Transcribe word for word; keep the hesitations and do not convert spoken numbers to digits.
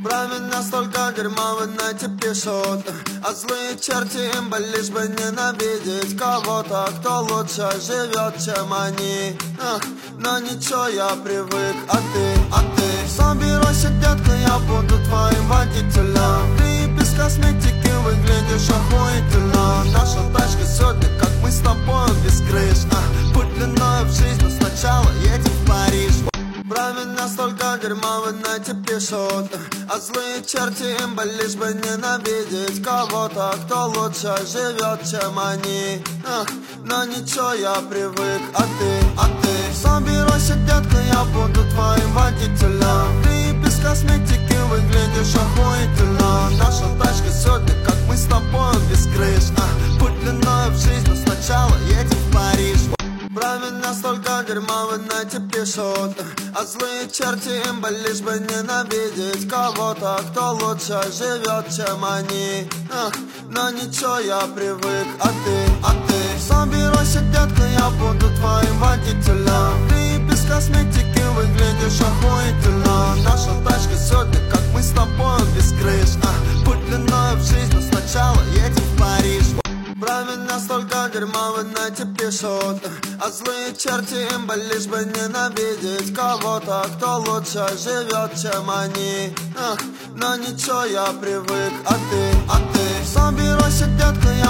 Про меня столько дерьма в инете пишут, а злые черти им бы лишь бы ненавидеть кого-то, кто лучше живет, чем они. Ах, но ничего, я привык, а ты, а ты собирайся, детка, я буду твоим водителем. Ты без косметики выглядишь охуительно. Наша тачка сегодня, как мы с тобой без крыш. А, путь длиною в жизнь, но сначала едем в Париж. Про меня столько дерьма в инете пишут, а злые черти им бы лишь бы ненавидеть кого-то, кто лучше живет, чем они. Ах, но ничего, я привык, а ты, а ты собирайся, детка, я буду твоим водителем. Ты без косметики выглядишь охуительно. Наша тачка сегодня, как мы с тобой без крыш. А, путь длиною в жизнь, но сначала едем в Париж. Про меня столько дерьма в инете пишут, а злые черти им бы лишь бы ненавидеть кого-то, кто лучше живет, чем они. Ах, но ничего, я привык, а ты, а ты собирайся, детка, я буду твоим водителем. Ты без косметики выглядишь охуительно. Наша тачка сегодня, как мы с тобой без крыш. А, путь длиною в жизнь, но сначала едем в Париж. Про меня столько дерьма в инете пишут, а злые черти им бы лишь бы ненавидеть кого-то, кто лучше живет, чем они. Ах, но ничего, я привык, а ты, а ты собирайся, детка, я